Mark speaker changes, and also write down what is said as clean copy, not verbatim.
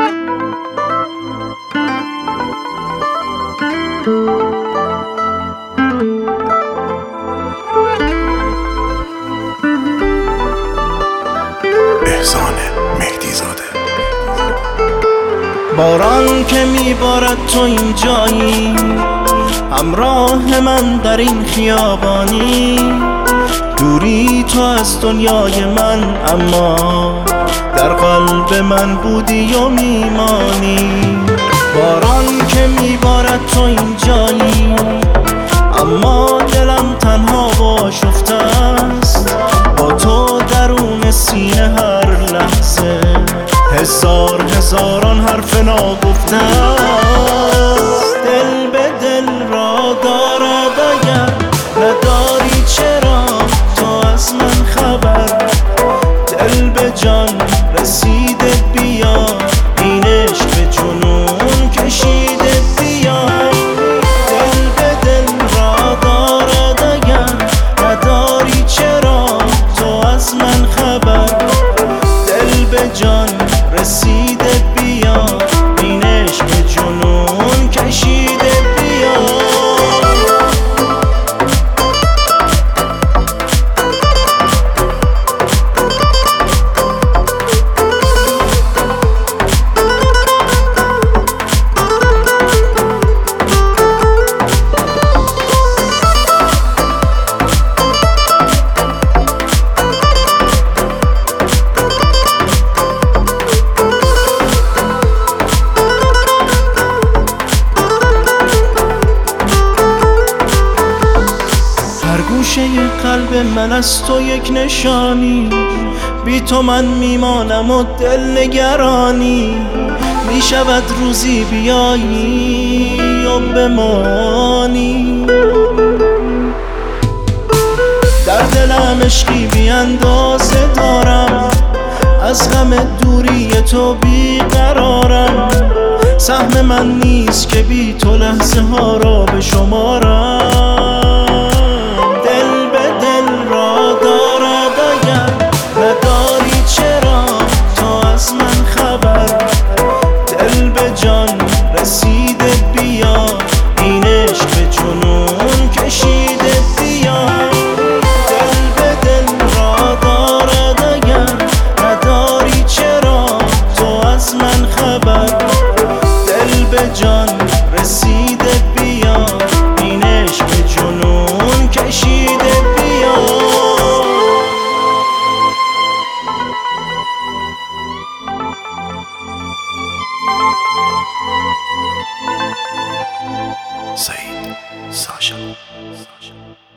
Speaker 1: احسان مهدی زاده.
Speaker 2: باران که میبارد تو اینجایی، همراه من در این خیابانی. دوری تو از دنیای من، اما در قلب من بودی و میمانی. باران که میبارد تو اینجایی، اما دلم تنها و آشفته است. با تو درون سینه هر لحظه هزاران حرف ناگفته است. دل به دل را دارد اگر نداری، چرا تو از من خبر؟ دل به جان رسیده بیا، این عشق به جنون کشیده بیا. دل به دل را دارد اگر نداری، چرا تو از من خبر؟ دل به جان رسیده بیا، این عشق به جنون کشیده بیا. گوشه قلب من از تو یک نشانی، بی تو من میمانم و دل نگرانی. میشود روزی بیایی و بمانی، در دلم عشقی بی اندازه دارم. از غم دوری تو بیقرارم. سهم من نیست که بی تو لحظه ها را به شمارم. رسیده بیا، این عشق به جنون کشیده بیا. دل به دل را دارد اگر نداری، چرا تو از من خبر؟ دل به جان رسیده بیا، این عشق به جنون کشیده بیا.
Speaker 1: سعید ساشا.